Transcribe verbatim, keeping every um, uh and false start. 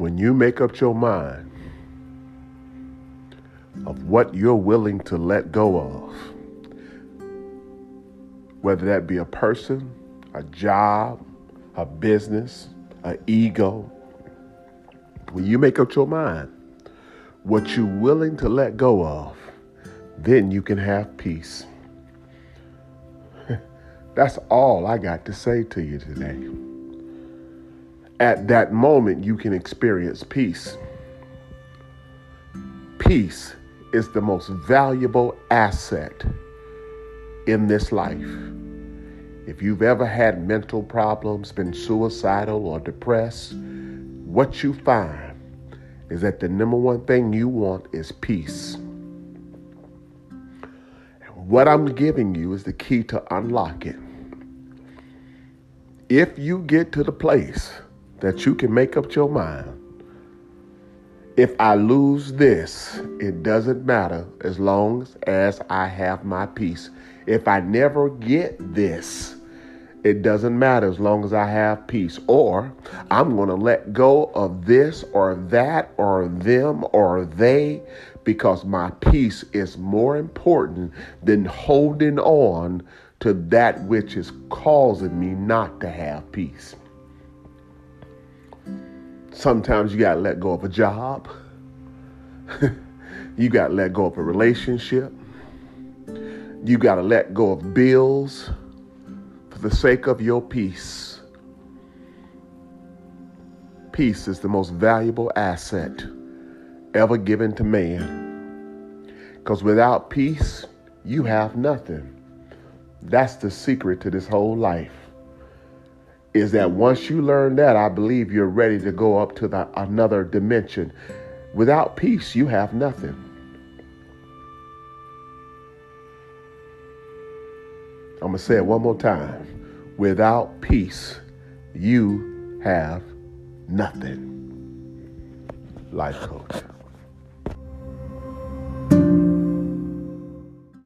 When you make up your mind of what you're willing to let go of, whether that be a person, a job, a business, an ego, when you make up your mind what you're willing to let go of, then you can have peace. That's all I got to say to you today. At that moment, you can experience peace. Peace is the most valuable asset in this life. If you've ever had mental problems, been suicidal or depressed, what you find is that the number one thing you want is peace. What I'm giving you is the key to unlock it. If you get to the place that you can make up your mind, if I lose this, it doesn't matter as long as I have my peace. If I never get this, it doesn't matter as long as I have peace. Or I'm going to let go of this or that or them or they because my peace is more important than holding on to that which is causing me not to have peace. Sometimes you got to let go of a job. You got to let go of a relationship. You got to let go of bills for the sake of your peace. Peace is the most valuable asset ever given to man. Because without peace, you have nothing. That's the secret to this whole life. Is that once you learn that, I believe you're ready to go up to the, another dimension. Without peace, you have nothing. I'm going to say it one more time. Without peace, you have nothing. Life Coach.